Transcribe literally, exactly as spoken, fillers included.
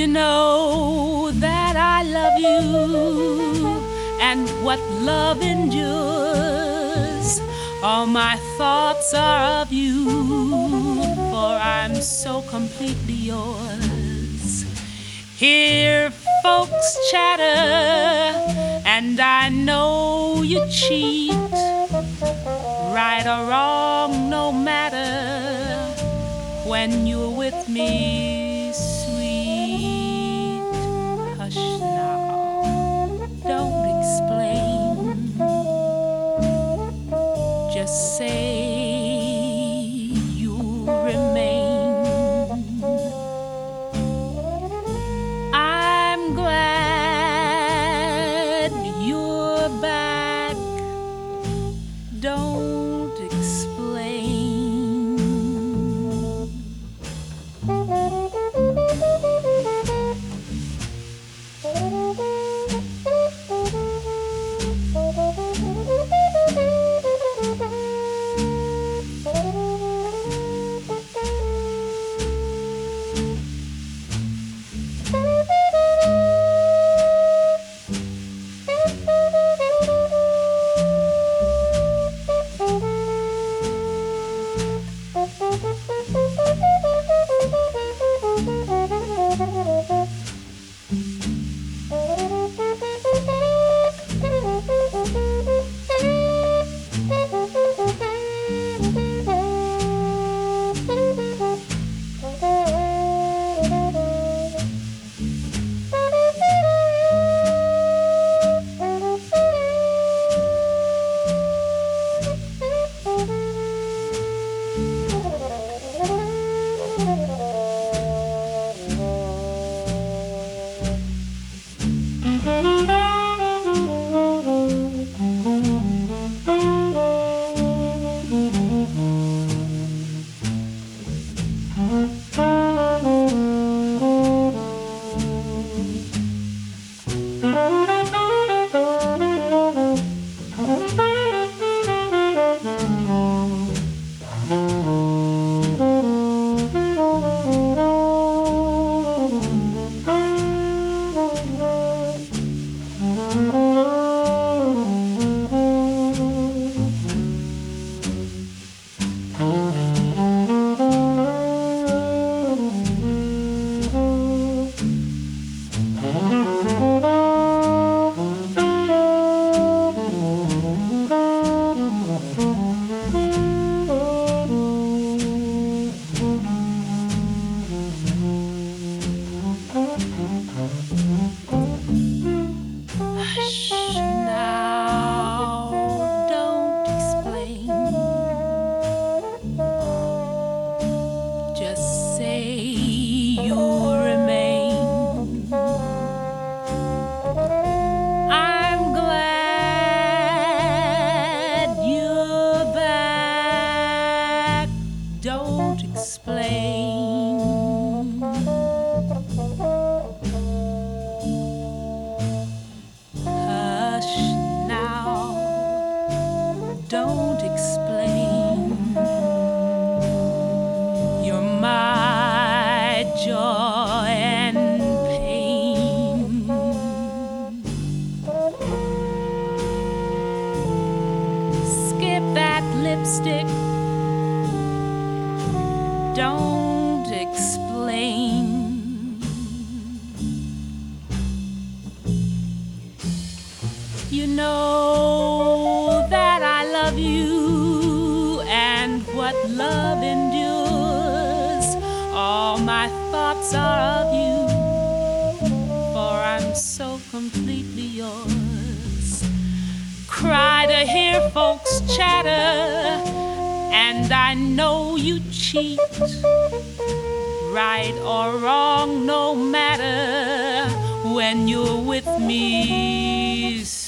You know that I love you, and what love endures. All my thoughts are of you, for I'm so completely yours. Hear folks chatter, and I know you cheat. Right or wrong, no matter, when you're with me, sweet. Hush now, don't explain. Just say you'll remain. I'm glad you're back. Don't explain. Don't explain. Hush now, don't explain. You're my joy and pain. Skip that lipstick. Don't explain. You know that I love you, and what love endures. All my thoughts are of you, for I'm so completely yours. Cry to hear folks chatter, and I know you cheat. Right or wrong, no matter, when you're with me.